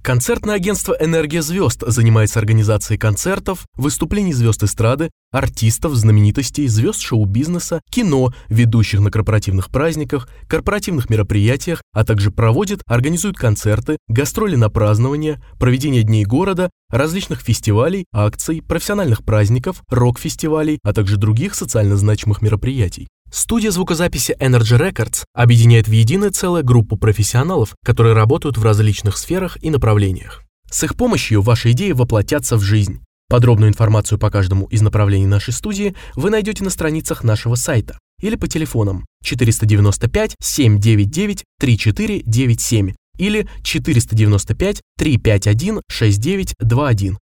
Концертное агентство «Энергия звезд» занимается организацией концертов, выступлений звезд эстрады, артистов, знаменитостей, звезд шоу-бизнеса, кино, ведущих на корпоративных праздниках, корпоративных мероприятиях, а также организует концерты, гастроли на празднования, проведение дней города, различных фестивалей, акций, профессиональных праздников, рок-фестивалей, а также других социально значимых мероприятий. Студия звукозаписи Energy Records объединяет в единое целое группу профессионалов, которые работают в различных сферах и направлениях. С их помощью ваши идеи воплотятся в жизнь. Подробную информацию по каждому из направлений нашей студии вы найдете на страницах нашего сайта или по телефонам 495 799 3497 или 495 351 6921.